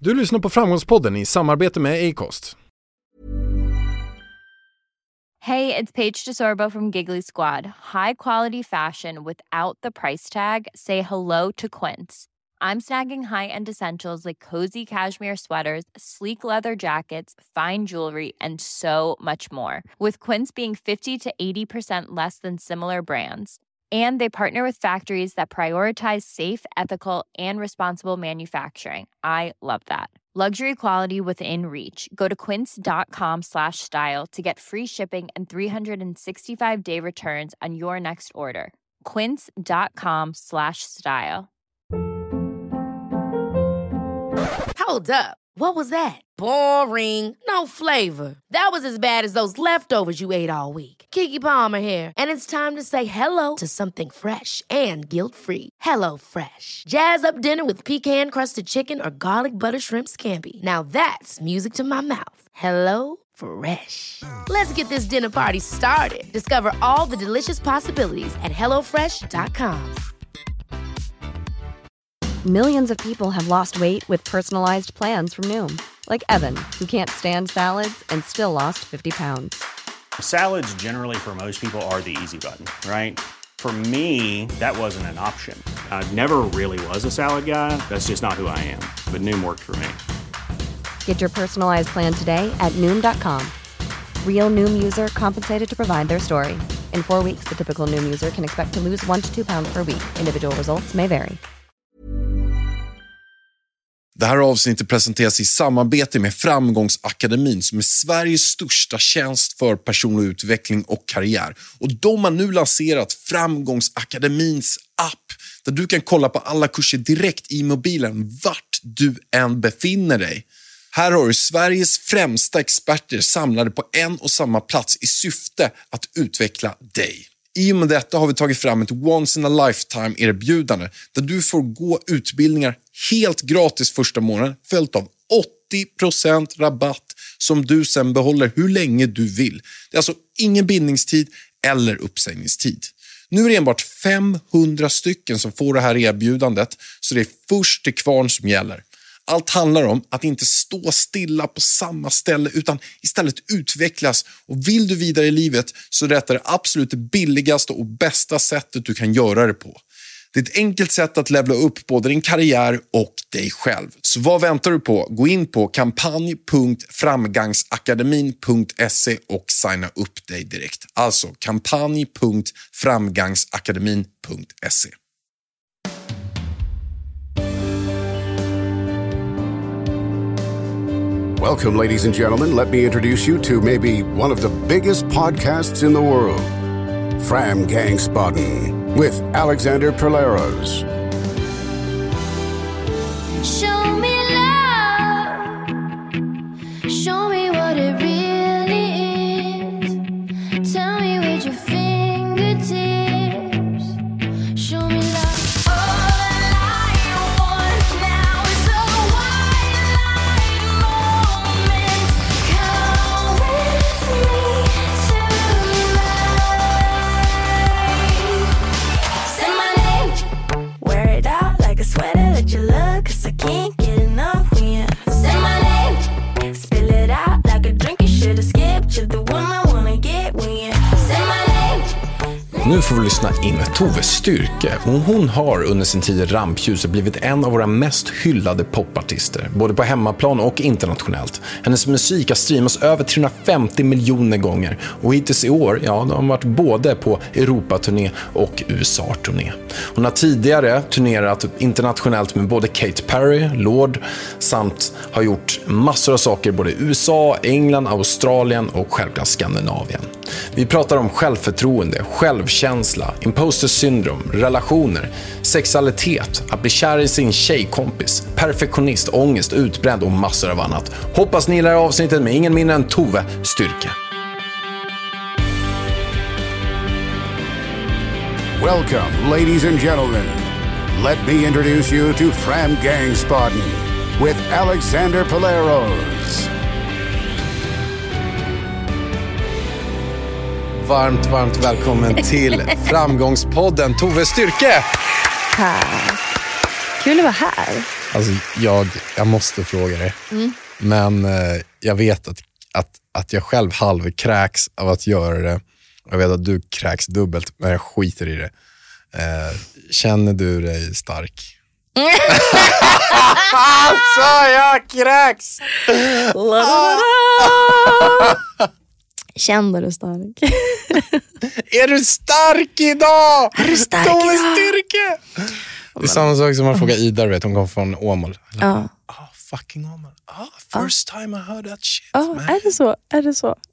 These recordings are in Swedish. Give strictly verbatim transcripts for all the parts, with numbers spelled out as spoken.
Du lyssnar på Framgångspodden i samarbete med Acast. Hey, it's Paige DeSorbo from Giggly Squad. High quality fashion without the price tag. Say hello to Quince. I'm snagging high-end essentials like cozy cashmere sweaters, sleek leather jackets, fine jewelry, and so much more. With Quince being fifty to eighty percent less than similar brands. And they partner with factories that prioritize safe, ethical, and responsible manufacturing. I love that. Luxury quality within reach. Go to quince.com slash style to get free shipping and three sixty-five day returns on your next order. Quince.com slash style. Hold up. What was that? Boring. No flavor. That was as bad as those leftovers you ate all week. Keke Palmer here, and it's time to say hello to something fresh and guilt-free. Hello Fresh. Jazz up dinner with pecan-crusted chicken or garlic butter shrimp scampi. Now that's music to my mouth. Hello Fresh. Let's get this dinner party started. Discover all the delicious possibilities at hello fresh dot com. Millions of people have lost weight with personalized plans from Noom. Like Evan, who can't stand salads and still lost fifty pounds. Salads generally for most people are the easy button, right? For me, that wasn't an option. I never really was a salad guy. That's just not who I am. But Noom worked for me. Get your personalized plan today at Noom dot com. Real Noom user compensated to provide their story. In four weeks, the typical Noom user can expect to lose one to two pounds per week. Individual results may vary. Det här avsnittet presenteras i samarbete med Framgångsakademin som är Sveriges största tjänst för personlig utveckling och karriär. Och de har nu lanserat Framgångsakademins app där du kan kolla på alla kurser direkt i mobilen vart du än befinner dig. Här har du Sveriges främsta experter samlade på en och samma plats i syfte att utveckla dig. I och med detta har vi tagit fram ett once in a lifetime erbjudande där du får gå utbildningar helt gratis första månaden följt av åttio procent rabatt som du sen behåller hur länge du vill. Det är alltså ingen bindningstid eller uppsägningstid. Nu är det enbart femhundra stycken som får det här erbjudandet så det är först till kvarn som gäller. Allt handlar om att inte stå stilla på samma ställe utan istället utvecklas. Och vill du vidare i livet så är detta det absolut billigaste och bästa sättet du kan göra det på. Det är ett enkelt sätt att levla upp både din karriär och dig själv. Så vad väntar du på? Gå in på kampanj punkt framgangsakademin punkt se och signa upp dig direkt. Alltså kampanj punkt framgangsakademin punkt se. Welcome, ladies and gentlemen. Let me introduce you to maybe one of the biggest podcasts in the world, Framgångsspodden, with Alexander Perleros. Show me love. Show me what it really is. Tell me with your fingertips. Show me love. Nu får vi lyssna in Tove Styrke. Och hon har under sin tid i rampljuset blivit en av våra mest hyllade popartister, både på hemmaplan och internationellt. Hennes musik har streamats över trehundrafemtio miljoner gånger och hittills i år, ja, de har varit både på Europaturné och U S A-turné. Hon har tidigare turnerat internationellt med både Katy Perry, Lorde samt har gjort massor av saker både i U S A, England, Australien och självklart Skandinavien. Vi pratar om självförtroende, självkänsla, imposter syndrom, relationer, sexualitet, att bli kär i sin tjejkompis, perfektionist, ångest, utbränd och massor av annat. Hoppas ni gillar avsnittet med ingen mindre än Tove Styrke. Welcome, ladies and gentlemen. Let me introduce you to Framgångsspodden with Alexander Perleros. Varmt, varmt välkommen till Framgångspodden, Tove Styrke. Tack. Kul att vara här. Alltså, jag, jag måste fråga dig. Mm. Men eh, jag vet att, att, att jag själv halvkräks av att göra det. Jag vet att du kräks dubbelt, men jag skiter i det. Eh, känner du dig stark? Alltså, jag kräks! Känner du stark? Är du stark idag? Är du stark Då är idag? styrka! Det är samma sak som man frågar Ida, vet, hon kom från Åmål. Ja. Ah, fucking Åmål. Ah, first time I heard that shit, Ja, man. är det så? Är det så?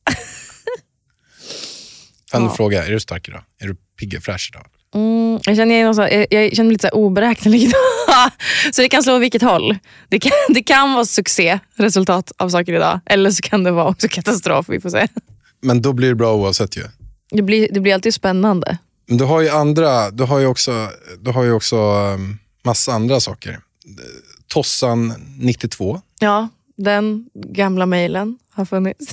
Kan du Ja. fråga, är du stark idag? Är du pigg och fräsch idag? Mm, jag, känner, jag, jag, jag känner mig lite så här oberäknelig idag. Så det kan slå vilket håll. Det kan, det kan vara succé, resultat av saker idag. Eller så kan det vara också katastrof, vi får se. Men då blir det bra oavsett ju. Det blir, det blir alltid spännande. Men du har ju andra, du har ju också, du har ju också um, massa andra saker. Tossan nittiotvå. Ja, den gamla mejlen har funnits.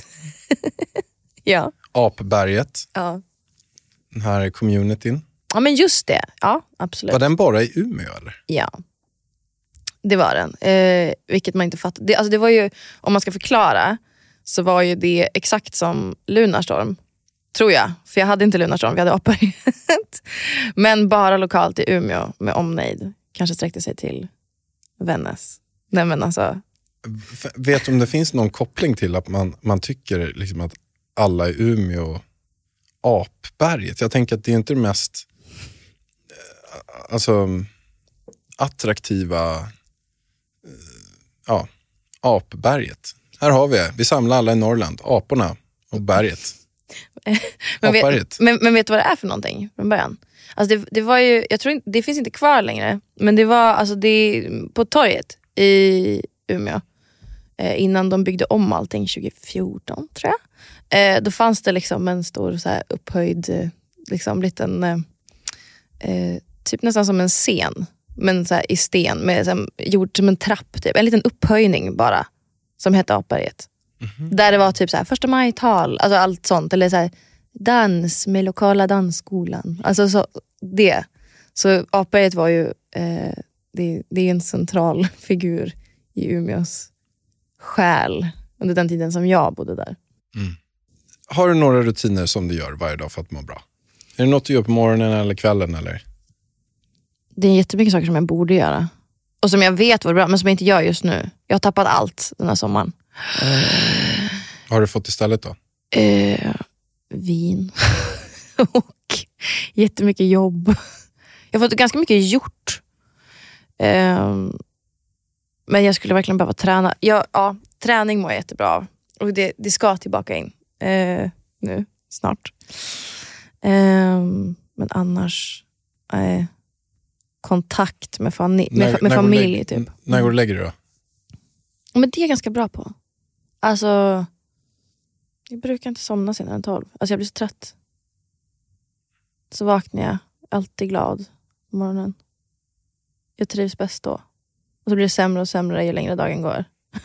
ja. Apberget. Ja. Den här communityn. Ja, men just det. Ja, absolut. Var den bara i Umeå eller? Ja, det var den. Eh, vilket man inte fattar. Det, alltså det var ju, om man ska förklara, så var ju det exakt som Lunarstorm. Tror jag. För jag hade inte Lunarstorm, vi hade Apberget. Men bara lokalt i Umeå med omnejd. Kanske sträckte sig till Vännäs. Nej men alltså. F- vet du om det finns någon koppling till att man, man tycker liksom att alla i Umeå Apberget? Jag tänker att det är inte det mest eh, alltså attraktiva eh, ja, Apberget. Här har vi, vi samlar alla i Norrland, aporna och berget. men, vet, Apberget. men, men vet du vad det är för någonting från början? Alltså det, det var ju, jag tror inte, det finns inte kvar längre. Men det var alltså det, på torget i Umeå. Eh, innan de byggde om allting tjugo fjorton tror jag. Eh, då fanns det liksom en stor så här upphöjd eh, liksom liten eh, eh, typ nästan som en scen, men så här i sten med så här, gjord som en trapp typ, en liten upphöjning bara som hette Apberget. Mm-hmm. Där det var typ så här första maj-tal, alltså allt sånt, eller så här dans med lokala dansskolan, alltså så det. Så Apberget var ju eh, det, det är en central figur i Umeås själ under den tiden som jag bodde där. Mm. Har du några rutiner som du gör varje dag för att må bra? Är det något du gör på morgonen eller kvällen eller? Det är jättemycket saker som jag borde göra. Och som jag vet var bra, men som jag inte gör just nu. Jag har tappat allt den här sommaren. Mm. Vad har du fått istället då? Eh, vin. Och jättemycket jobb. Jag har fått ganska mycket gjort. Eh, men jag skulle verkligen behöva träna. Jag, ja, träning mår jag jättebra av. Och det, det ska tillbaka in. Eh, nu, snart. Eh, men annars... Eh, kontakt med, fami- med, när, med när familj lägger, typ. När går du och lägger dig då? Men det är jag ganska bra på. Alltså, jag brukar inte somna senare än tolv. Alltså jag blir så trött. Så vaknar jag, alltid glad på morgonen. Jag trivs bäst då. Och så blir det sämre och sämre ju längre dagen går.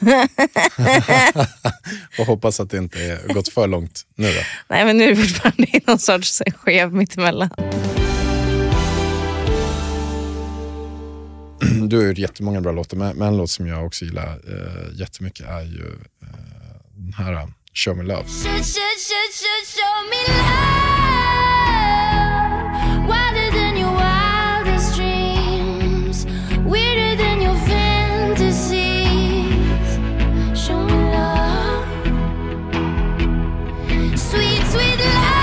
Och hoppas att det inte är gått för långt nu då. Nej, men nu är det fortfarande någon sorts skev mittemellan. Du har gjort jättemånga bra låtar, men en låt som jag också gillar eh, jättemycket är ju eh, den här Show Me Love. Show, show, show, show, show me love. Wilder than your wildest dreams. Weirder than your fantasies. Show me love. Sweet, sweet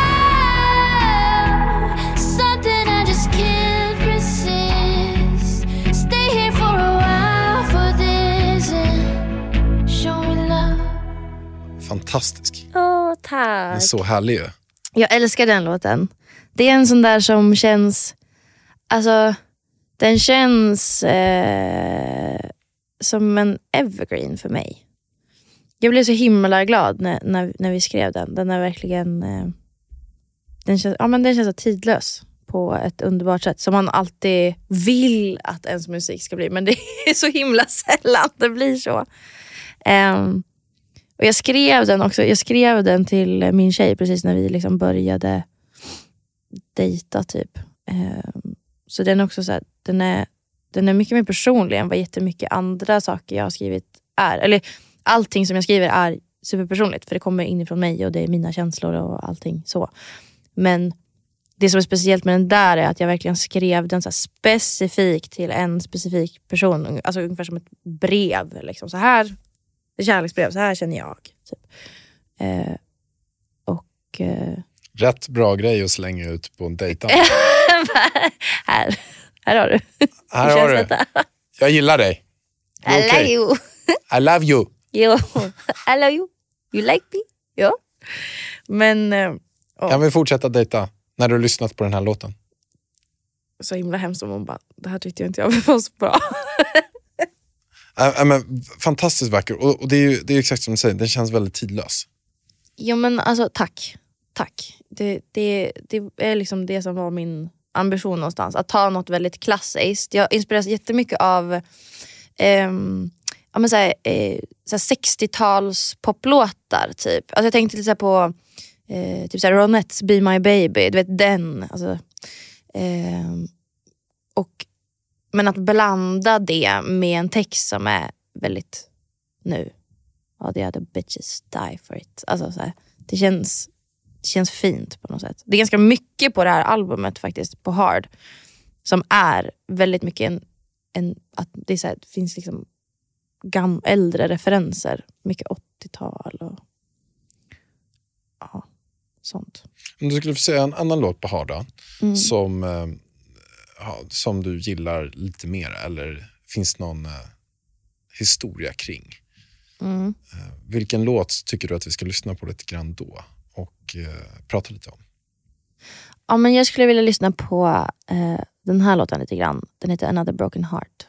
love. Something I just can't resist. Stay here for a while for this and show me love. Fantastisk. Åh, Den är tack. så härlig ju. Jag älskar den låten. Det är en sån där som känns... Alltså, den känns eh, som en evergreen för mig. Jag blev så himla glad när, när, när vi skrev den. Den är verkligen... Eh, den känns, ja, men den känns så tidlös på ett underbart sätt. Som man alltid vill att ens musik ska bli. Men det är så himla sällan det blir så. Um, Och jag skrev den också. Jag skrev den till min tjej precis när vi liksom började dejta typ. Eh, så den är också så här, den är den är mycket mer personlig än vad jättemycket andra saker jag har skrivit är. Eller allting som jag skriver är superpersonligt, för det kommer inifrån mig och det är mina känslor och allting så. Men det som är speciellt med den där är att jag verkligen skrev den så här specifikt till en specifik person. Alltså ungefär som ett brev. Liksom. Så här, ett kärleksbrev, så här känner jag. Typ. Eh, och... Eh... Rätt bra grej att slänga ut på en dejt. här, här har du. Här har du. Detta? Jag gillar dig. I okay. love you. I love you. Jo, I love you. You like me. Ja. Men... Eh, oh. Kan vi fortsätta dejta när du har lyssnat på den här låten? Så himla hemskt om hon bara, det här tyckte jag inte jag var så bra. äh, äh, men, fantastiskt vacker. Och, och det är ju det är exakt som du säger, den känns väldigt tidlös. Ja men alltså, tack. Tack. Det, det, det är liksom det som var min ambition någonstans. Att ta något väldigt klassiskt. Jag inspireras jättemycket av ehm, ja, men så här, eh, så här sextio-tals poplåtar typ. Alltså jag tänkte lite på eh, typ så här Ronettes Be My Baby, du vet den. Alltså, eh, och, men att blanda det med en text som är väldigt nu. Ja, the other bitches die for it. Alltså så här, det känns det känns fint på något sätt. Det är ganska mycket på det här albumet faktiskt, på Hard, som är väldigt mycket en, en att det, är så här, det finns liksom gam, äldre referenser, mycket åttiotal och ja, sånt. Om du skulle få säga en annan låt på Hard mm. som eh, som du gillar lite mer, eller finns någon eh, historia kring? Mm. Eh, vilken låt tycker du att vi ska lyssna på lite grann då och eh, prata lite om? Ja, men jag skulle vilja lyssna på eh, den här låten lite grann. Den heter Another Broken Heart.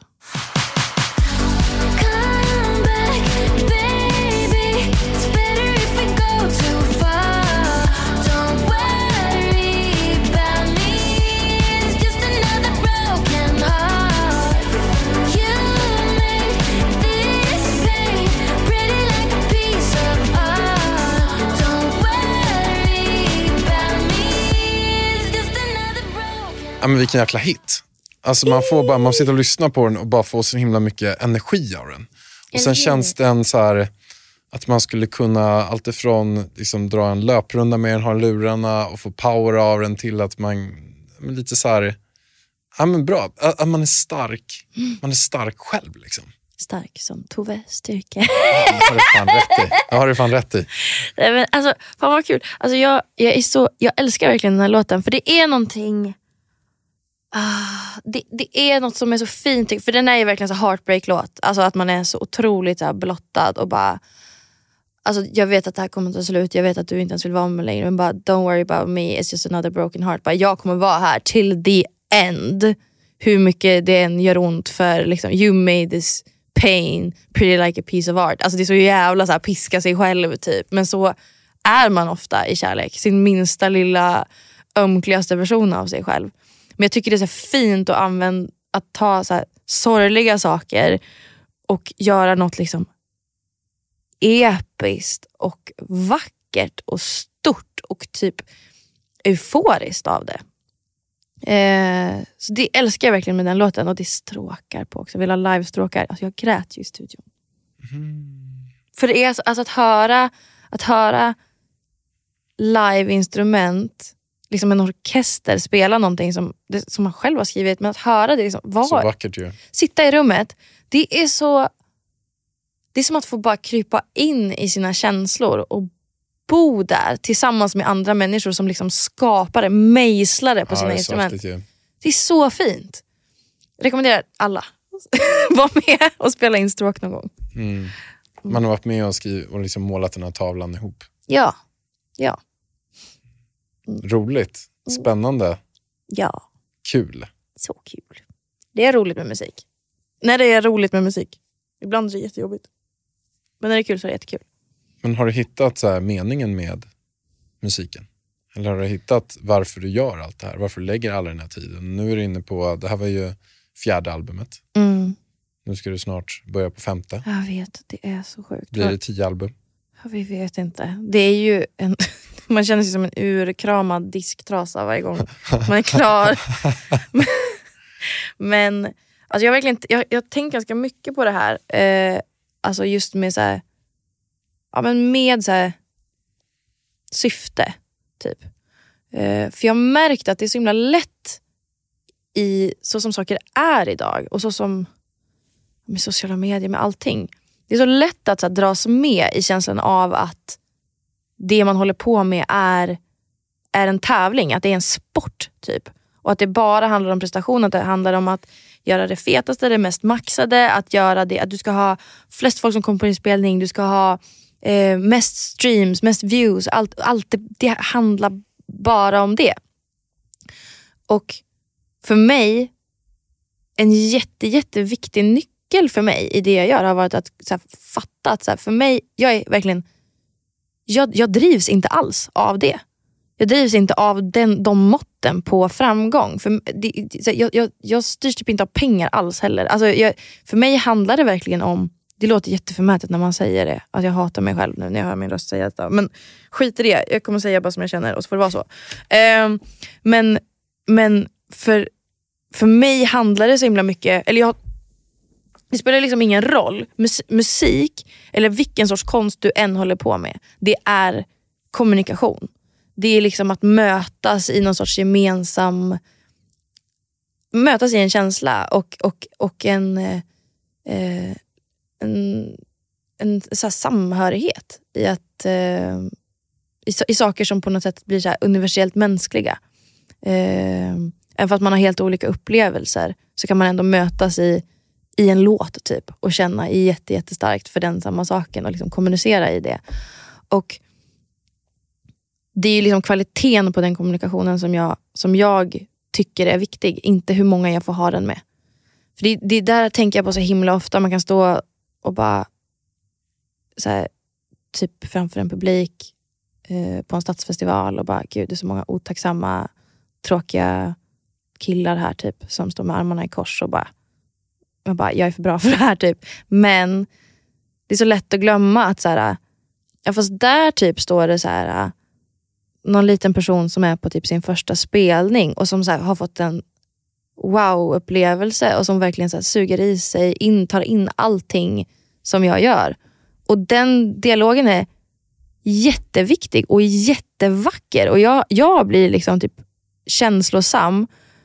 Ja, men vilken jäkla hit. Alltså man får bara, man sitter och lyssnar på den och bara får så himla mycket energi av den. Och sen känns den så här att man skulle kunna allt ifrån liksom dra en löprunda med den, ha lurarna och få power av den, till att man men lite så här, ja men bra, att man är stark. Man är stark själv liksom. Stark som Tove Styrke. Ja, det har du fan rätt i. Det har du fan rätt i. Nej, men alltså, fan vad kul. Alltså jag, jag, är så, jag älskar verkligen den här låten, för det är någonting... Ah, det, det är något som är så fint, för den är ju verkligen så heartbreak-låt. Alltså att man är så otroligt så här blottad och bara, alltså jag vet att det här kommer att ta slut, jag vet att du inte ens vill vara med längre, men bara don't worry about me, it's just another broken heart. Bara, jag kommer vara här till the end, hur mycket det än gör ont, för liksom, you made this pain pretty like a piece of art. Alltså det är så jävla så här, piska sig själv typ, men så är man ofta i kärlek, sin minsta lilla ömkligaste version av sig själv. Men jag tycker det är så fint att använda, att ta så här sorgliga saker och göra något liksom episkt och vackert och stort och typ euforiskt av det. Eh, så det älskar jag verkligen med den låten, och det stråkar på också. Jag vill ha live-stråkar. Alltså jag grät ju i studion. Mm. För det är så, alltså att höra att höra live-instrument, liksom en orkester spela någonting som, det, som man själv har skrivit, men att höra det liksom, var, så vackert ju. Sitta i rummet, det är så, det är som att få bara krypa in i sina känslor och bo där tillsammans med andra människor som liksom skapar det, mejslar det på ja, sina det instrument. Saftigt, ja. Det är så fint. Jag rekommenderar alla var med och spela in stråk någon gång. Mm. Man har varit med och skrivit och liksom målat den här tavlan ihop. Ja, ja. Roligt, spännande. Ja. Kul. Så kul. Det är roligt med musik. När det är roligt med musik. Ibland är det jättejobbigt. Men när det är kul så är det jättekul. Men har du hittat så här meningen med musiken? Eller har du hittat varför du gör allt det här? Varför du lägger all den här tiden? Nu är du inne på, det här var ju fjärde albumet. Mm. Nu ska du snart börja på femte. Jag vet, det är så sjukt. Blir det tio album? Vi vet inte. Det är ju en, man känner sig som en urkramad disktrasa varje gång man är klar. Men Alltså jag, verkligen, jag, jag har tänkt ganska mycket på det här. Eh, alltså just med så här, ja, men med så här, syfte. Typ. Eh, för jag har märkt att det är så himla lätt i så som saker är idag. Och så som med sociala medier, med allting. Det är så lätt att så här, dras med i känslan av att det man håller på med är, är en tävling. Att det är en sport typ. Och att det bara handlar om prestation. Att det handlar om att göra det fetaste, det mest maxade. Att göra det, att du ska ha flest folk som kommer på din spelning. Du ska ha eh, mest streams, mest views. Allt, allt det, det handlar bara om det. Och för mig, en jätte, jätteviktig nyckel för mig i det jag gör har varit att så här, fatta att så här, för mig, jag är verkligen, jag, jag drivs inte alls av det. Jag drivs inte av den, de måtten på framgång. För det, så jag, jag, jag styrs typ inte av pengar alls heller. Alltså jag, för mig handlar det verkligen om, det låter jätteförmätet när man säger det, att jag hatar mig själv nu när jag hör min röst säga detta. Men skit i det, jag kommer säga bara som jag känner och så får det vara så. Um, men men för, för mig handlar det så himla mycket, eller jag, det spelar liksom ingen roll. Mus, musik, eller vilken sorts konst du än håller på med, det är kommunikation. Det är liksom att mötas i någon sorts gemensam, mötas i en känsla och, och, och en, eh, en, en så här samhörighet i, att, eh, i, i saker som på något sätt blir så här universellt mänskliga. Eh, även fast man har helt olika upplevelser så kan man ändå mötas i, i en låt typ och känna jätte, jättestarkt för den samma saken och liksom kommunicera i det. Och det är ju liksom kvaliteten på den kommunikationen som jag, som jag tycker är viktig. Inte hur många jag får ha den med. För det, det där tänker jag på så himla ofta. Man kan stå och bara så här, typ framför en publik eh, på en stadsfestival och bara, gud det är så många otacksamma, tråkiga killar här typ som står med armarna i kors och bara, jag, bara, jag är för bra för det här typ. Men det är så lätt att glömma att så här, ja, fast där typ står det så här, någon liten person som är på typ sin första spelning och som så här, har fått en wow-upplevelse och som verkligen så här, suger i sig, in, tar in allting som jag gör. Och den dialogen är jätteviktig och jättevacker. Och jag, jag blir liksom typ känslosam.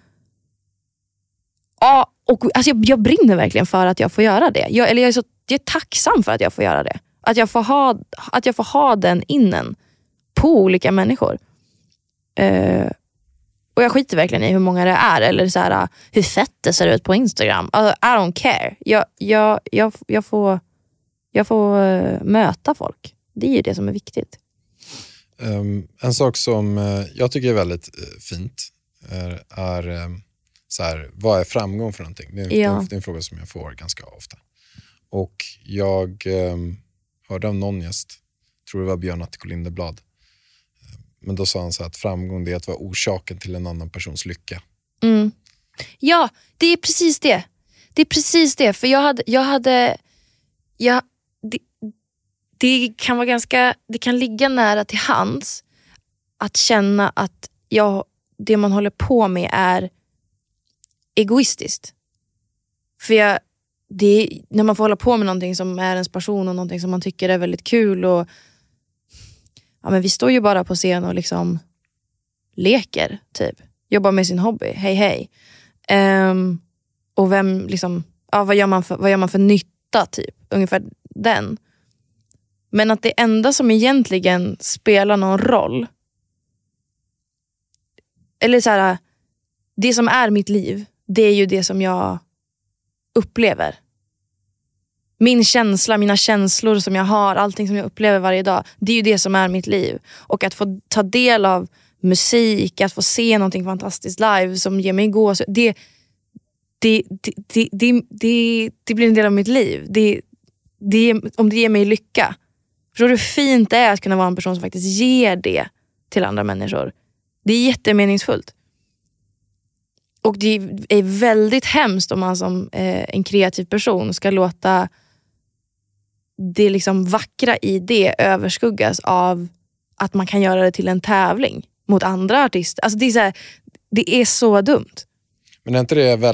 Ja, och alltså jag, jag brinner verkligen för att jag får göra det. Jag, eller jag är så jag är tacksam för att jag får göra det. Att jag får ha, att jag får ha den innen på olika människor. Uh, och jag skiter verkligen i hur många det är. Eller så här, hur fett det ser ut på Instagram. Uh, I don't care. Jag, jag, jag, jag får, jag får uh, möta folk. Det är ju det som är viktigt. Um, en sak som uh, jag tycker är väldigt uh, fint är, är um, så här, vad är framgång för någonting? Det är, ja. det är en fråga som jag får ganska ofta. Och jag um, hörde av någon gäst, tror det var Björn Attiko Lindeblad. Men då sa han så att framgång det är att vara orsaken till en annan persons lycka. Mm. Ja, det är precis det. Det är precis det. För jag hade, jag hade jag, det, det kan vara ganska, det kan ligga nära till hands att känna att jag, det man håller på med är egoistiskt. För jag, det, när man får hålla på med någonting som är ens passion och någonting som man tycker är väldigt kul och ja, men vi står ju bara på scen och liksom leker, typ. Jobbar med sin hobby, hej hej. Um, och vem liksom, ja, vad gör man för, vad gör man för nytta, typ. Ungefär den. Men att det enda som egentligen spelar någon roll, eller så här, det som är mitt liv, det är ju det som jag upplever. Min känsla, mina känslor som jag har, allting som jag upplever varje dag, det är ju det som är mitt liv. Och att få ta del av musik, att få se någonting fantastiskt live som ger mig gås, det, det, det, det, det, det, det blir en del av mitt liv. Det, det, om det ger mig lycka. Förstår du hur fint det är att kunna vara en person som faktiskt ger det till andra människor? Det är jättemeningsfullt. Och det är väldigt hemskt om man som eh, en kreativ person ska låta det liksom vackra i det överskuggas av att man kan göra det till en tävling mot andra artister. Alltså det är så här, det är så dumt. Men är inte det väldigt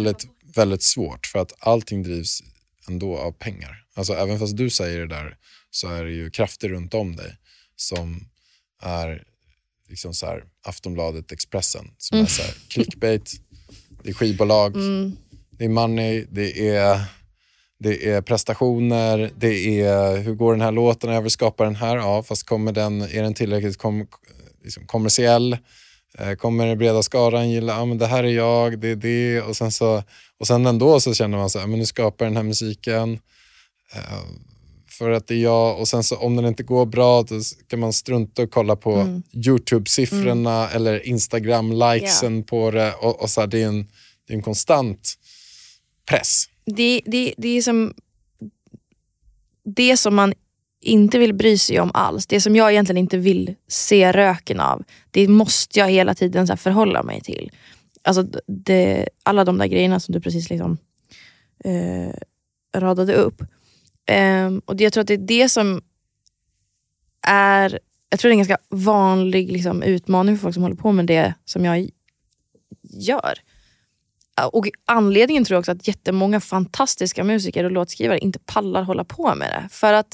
väldigt svårt för att allting drivs ändå av pengar. Alltså även fast du säger det där så är det ju krafter runt om dig som är liksom så här Aftonbladet, Expressen som mm. är så här clickbait, det är skivbolag, mm. det är money, det är det är prestationer, det är hur går den här låten, jag vill skapa den här, ja fast kommer den, är den tillräckligt kom, liksom kommersiell, kommer det breda skaran gilla, ja men det här är jag, det är det, och sen så och sen ändå så känner man så här, men nu skapar den här musiken uh, för att det är jag, och sen så om den inte går bra då kan man strunta och kolla på mm. YouTube-siffrorna mm. eller Instagram-likesen yeah. på det, och, och så här, det är en det är en konstant press. Det, det, det är som det som man inte vill bry sig om alls. Det som jag egentligen inte vill se röken av. Det måste jag hela tiden så här förhålla mig till. Alltså det, alla de där grejerna som du precis liksom eh, radade upp. Eh, och det, jag tror att det är det som är, jag tror det är en ganska vanlig liksom, utmaning för folk som håller på med det som jag gör. Och anledningen tror jag också att jättemånga fantastiska musiker och låtskrivare inte pallar hålla på med det. För att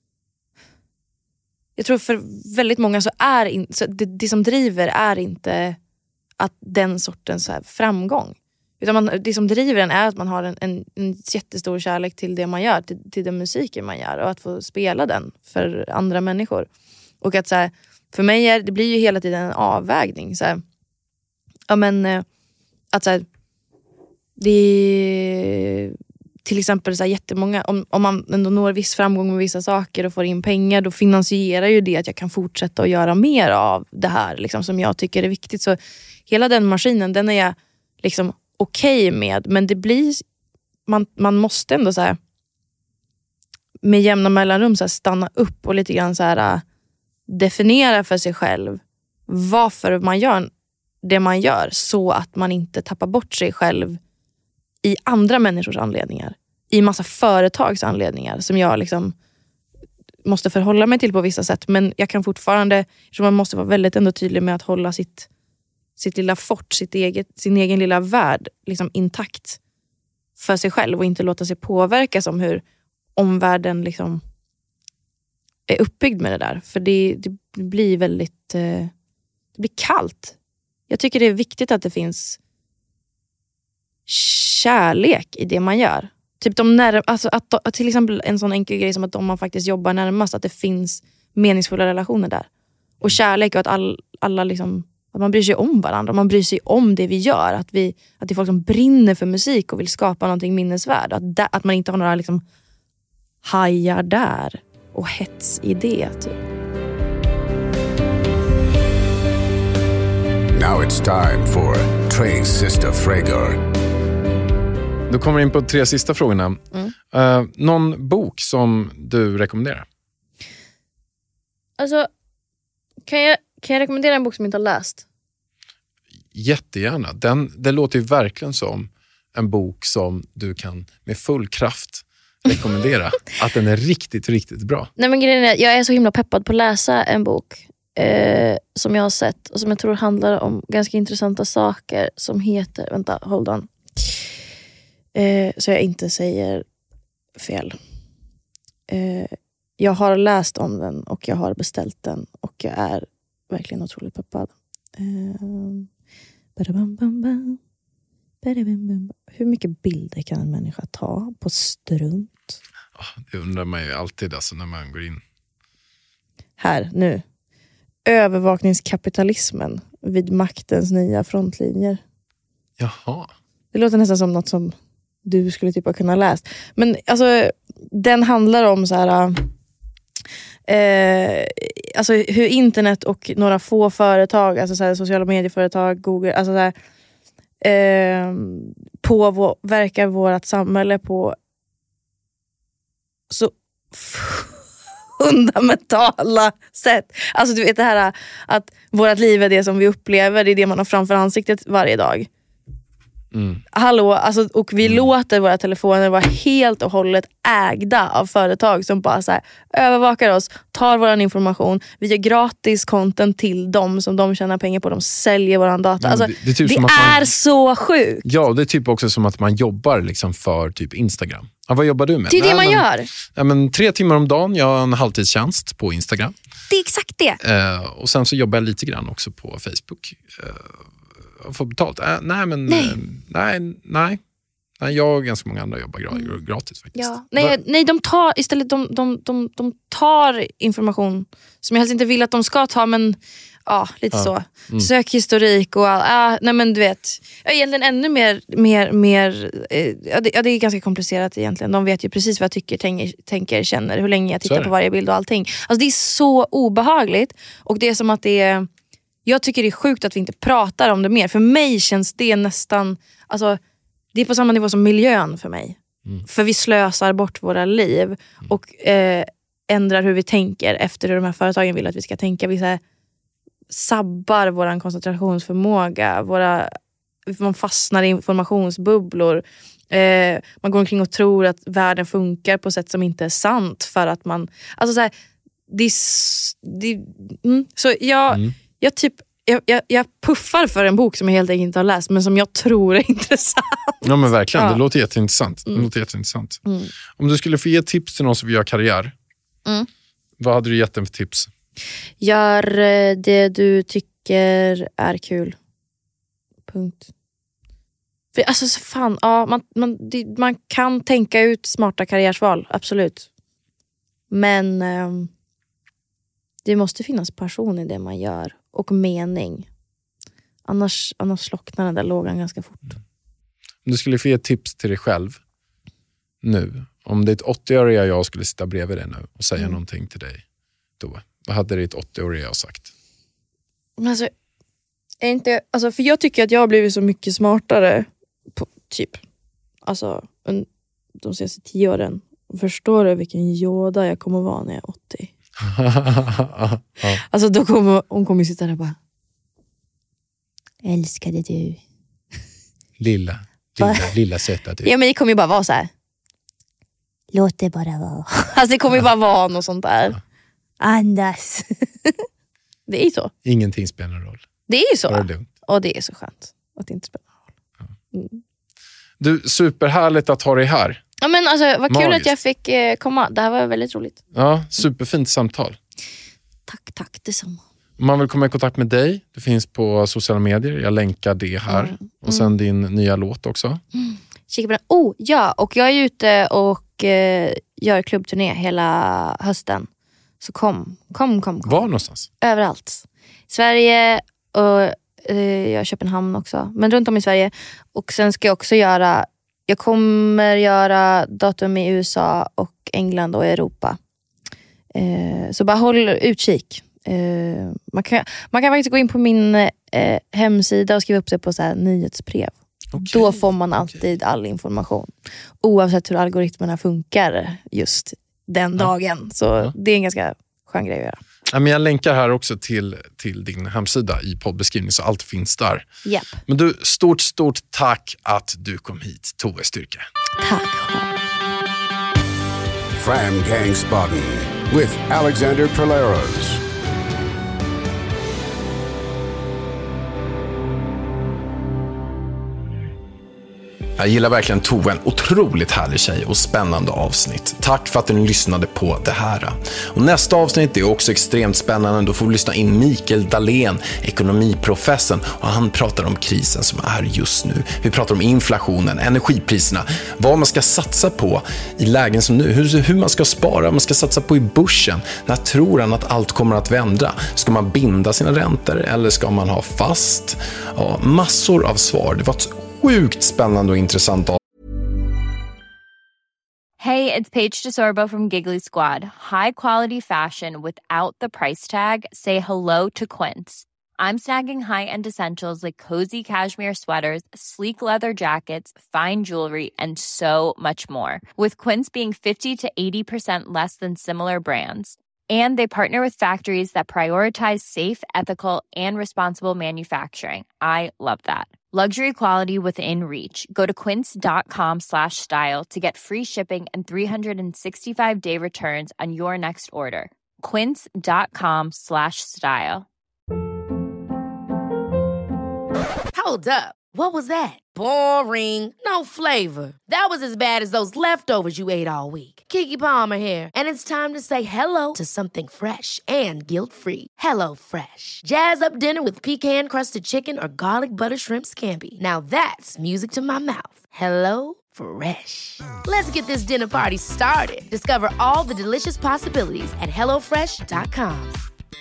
jag tror för väldigt många så är in, så det, det som driver är inte att den sortens så här framgång. Utan man, det som driver den är att man har en, en, en jättestor kärlek till det man gör, till, till den musiken man gör, och att få spela den för andra människor. Och att så här, för mig är det blir ju hela tiden en avvägning så här, ja men att så här, det är till exempel så här jättemånga, om, om man ändå når viss framgång med vissa saker och får in pengar, då finansierar ju det att jag kan fortsätta att göra mer av det här liksom, som jag tycker är viktigt. Så hela den maskinen, den är jag liksom okej okay med, men det blir man, man måste ändå så här med jämna mellanrum så här, stanna upp och lite grann så här definiera för sig själv varför man gör det man gör, så att man inte tappar bort sig själv i andra människors anledningar, i massa företags anledningar som jag liksom måste förhålla mig till på vissa sätt, men jag kan fortfarande, så man måste vara väldigt ändå tydlig med att hålla sitt sitt lilla fort, sitt eget, sin egen lilla värld liksom intakt för sig själv och inte låta sig påverkas om hur omvärlden liksom är uppbyggd med det där, för det, det blir väldigt eh, det blir kallt. Jag tycker det är viktigt att det finns kärlek i det man gör. Typ de när, alltså att, till exempel en sån enkel grej som att om man faktiskt jobbar närmast, att det finns meningsfulla relationer där. Och kärlek, och att all, alla liksom, att man bryr sig om varandra, man bryr sig om det vi gör, att vi att det är folk som brinner för musik och vill skapa någonting minnesvärd, att, da, att man inte har några liksom hajar där och hets i det typ. Now it's time for Trey's Sister Frager. Du kommer in på tre sista frågorna. Mm. Uh, någon bok som du rekommenderar? Alltså, kan jag, kan jag rekommendera en bok som jag inte har läst? Jättegärna. Den, det låter ju verkligen som en bok som du kan med full kraft rekommendera. Att den är riktigt, riktigt bra. Nej, men grejen är, jag är så himla peppad på att läsa en bok eh, som jag har sett och som jag tror handlar om ganska intressanta saker, som heter, vänta, hold on. Eh, så jag inte säger fel. Eh, jag har läst om den och jag har beställt den och jag är verkligen otroligt peppad. Eh, hur mycket bilder kan en människa ta på strunt? Oh, det undrar man ju alltid alltså, när man går in. Här, nu. Övervakningskapitalismen vid maktens nya frontlinjer. Jaha. Det låter nästan som något som du skulle typ ha kunnat läst. Men alltså, den handlar om så här, eh, alltså hur internet och några få företag, alltså så här, sociala medieföretag, Google, alltså så här, eh, på vår, verkar vårt samhälle på så fundamentala sätt. Alltså du vet det här att vårt liv är det som vi upplever, det är det man har framför ansiktet varje dag. Mm. Hallå, alltså, och vi mm. låter våra telefoner vara helt och hållet ägda av företag som bara så här, övervakar oss, tar vår information, vi gör gratis content till dem som de tjänar pengar på, de säljer våran data. Alltså, det, det är, typ det som att är man, så sjukt. Ja, det är typ också som att man jobbar liksom för typ Instagram. Ja, vad jobbar du med? Det är det Nej, man men, gör. Ja, men, tre timmar om dagen, jag har en halvtidstjänst på Instagram. Det är exakt det. Eh, och sen så jobbar jag lite grann också på Facebook. Eh, och får betalt. Eh, nej, men nej. Eh, nej, nej. Nej, jag och ganska många andra jobbar gra- gratis faktiskt. Ja. Nej, nej, de tar istället de, de, de, de tar information som jag helst inte vill att de ska ta, men ja, lite ja. så. Mm. Sökhistorik och all, äh, nej men du vet, egentligen ännu mer, mer, mer eh, ja, det, ja, det är ganska komplicerat egentligen. De vet ju precis vad jag tycker, tänker, tänker känner, hur länge jag tittar på varje bild och allting. Alltså det är så obehagligt, och det är som att det är, jag tycker det är sjukt att vi inte pratar om det mer. För mig känns det nästan, alltså det är på samma nivå som miljön för mig. Mm. För vi slösar bort våra liv mm. och eh, ändrar hur vi tänker efter hur de här företagen vill att vi ska tänka. Vi så här, sabbar vår koncentrationsförmåga. Våra, man fastnar i informationsbubblor. Eh, man går omkring och tror att världen funkar på sätt som inte är sant. För att man... Alltså så här, det är, det, mm, så jag, mm. jag typ... Jag, jag, jag puffar för en bok som jag helt enkelt inte har läst, men som jag tror är intressant. Ja, men verkligen. Ja. Det låter jätteintressant. Det mm. låter jätteintressant. Mm. Om du skulle få ge tips till någon som vill göra karriär, mm. vad hade du gett den för tips? Gör det du tycker är kul. Punkt. För alltså så fan, ja, man, man, det, man kan tänka ut smarta karriärsval, absolut. Men eh, det måste finnas passion i det man gör. Och mening. Annars, annars slocknar den där lågan ganska fort. Om du skulle få ge tips till dig själv nu. Om det är ett åttio-åriga jag skulle sitta bredvid dig nu och säga mm. någonting till dig. Då, vad hade det ett åttio-åriga jag sagt? Men alltså, är inte, alltså, för jag tycker att jag har blivit så mycket smartare på, typ, alltså de senaste tio åren. Förstår du vilken Yoda jag kommer vara när jag är åttio? ja. Alltså då kommer hon kommer sitta där och bara, älskade du lilla, lilla, lilla söta du. Ja, men det kommer ju bara vara så här. Låt det bara vara. Alltså det kommer ju bara vara något sånt där. Ja. Andas. Det är ju så. Ingenting spelar någon roll. Det är ju så. Var det lugnt? Och det är så skönt att det inte spelar någon roll. Mm. Du, superhärligt att ha dig här. Ja, men alltså, vad kul Magiskt. att jag fick eh, komma. Det här var väldigt roligt. Ja, superfint samtal. Tack, tack detsamma. Om man vill komma i kontakt med dig, det finns på sociala medier. Jag länkar det här. Mm. Mm. Och sen din nya låt också. Mm. Kika på den. Oh, ja. Och jag är ute och eh, gör klubbturné hela hösten. Så kom, kom, kom, kom. Var någonstans? Överallt. Sverige och eh, jag Köpenhamn också. Men runt om i Sverige. Och sen ska jag också göra... Jag kommer göra datum i U S A och England och Europa. Eh, så bara håll utkik. Eh, man, kan, man kan faktiskt gå in på min eh, hemsida och skriva upp sig på så här nyhetsbrev. Okay. Då får man alltid okay. all information. Oavsett hur algoritmerna funkar just den ja. dagen. Så ja. det är en ganska skön grej att göra. Ja, men jag länkar här också till, till din hemsida i poddbeskrivningen så allt finns där. Yep. Men du, stort, stort tack att du kom hit, Tove Styrke. Tack. Fram Gangsbaden with Alexander Polaros. Jag gillar verkligen Tove, en otroligt härlig tjej och spännande avsnitt. Tack för att ni lyssnade på det här. Och nästa avsnitt är också extremt spännande. Då får vi lyssna in Mikael Dahlén, ekonomiprofessorn. Och han pratar om krisen som är just nu. Vi pratar om inflationen, energipriserna, vad man ska satsa på i lägen som nu. Hur, hur man ska spara, vad man ska satsa på i börsen. När tror han att allt kommer att vända? Ska man binda sina räntor eller ska man ha fast? Ja, massor av svar. Det var ett sjukt spännande och intressant. Hey, it's Paige DeSorbo from Giggly Squad. High quality fashion without the price tag. Say hello to Quince. I'm snagging high-end essentials like cozy cashmere sweaters, sleek leather jackets, fine jewelry, and so much more. With Quince being fifty to eighty percent less than similar brands. And they partner with factories that prioritize safe, ethical, and responsible manufacturing. I love that. Luxury quality within reach. Go to quince.com slash style to get free shipping and three sixty-five day returns on your next order. Quince.com slash style. Hold up. What was that? Boring. No flavor. That was as bad as those leftovers you ate all week. Keke Palmer here, and it's time to say hello to something fresh and guilt-free. Hello Fresh. Jazz up dinner with pecan-crusted chicken or garlic butter shrimp scampi. Now that's music to my mouth. Hello Fresh. Let's get this dinner party started. Discover all the delicious possibilities at hello fresh dot com.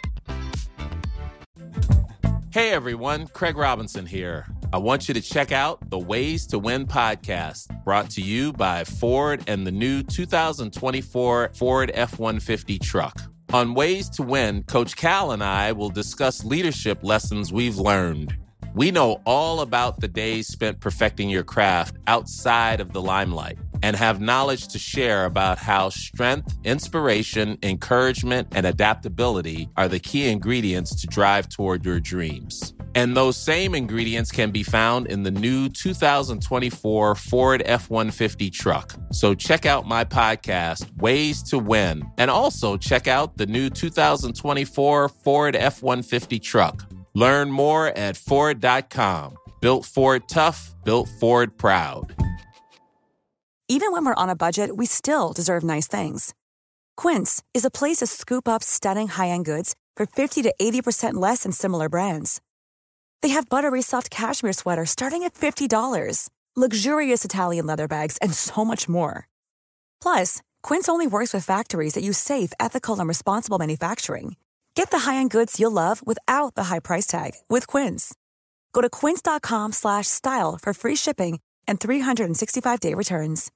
Hey everyone, Craig Robinson here. I want you to check out the Ways to Win podcast, brought to you by Ford and the new two thousand twenty-four Ford F one fifty truck. On Ways to Win, Coach Cal and I will discuss leadership lessons we've learned. We know all about the days spent perfecting your craft outside of the limelight and have knowledge to share about how strength, inspiration, encouragement, and adaptability are the key ingredients to drive toward your dreams. And those same ingredients can be found in the new two thousand twenty-four Ford F one fifty truck. So check out my podcast, Ways to Win, and also check out the new two thousand twenty-four Ford F one fifty truck. Learn more at Ford dot com. Built Ford tough, built Ford proud. Even when we're on a budget, we still deserve nice things. Quince is a place to scoop up stunning high-end goods for fifty to eighty percent less than similar brands. They have buttery soft cashmere sweaters starting at fifty dollars, luxurious Italian leather bags, and so much more. Plus, Quince only works with factories that use safe, ethical, and responsible manufacturing. Get the high-end goods you'll love without the high price tag with Quince. Go to quince.com slash style for free shipping and three sixty-five day returns.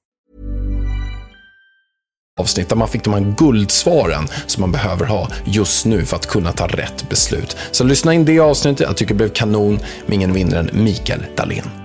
Avsnitt där man fick de här guldsvaren som man behöver ha just nu för att kunna ta rätt beslut. Så lyssna in det avsnittet. Jag tycker det blev kanon med ingen mindre än Mikael Dahlén.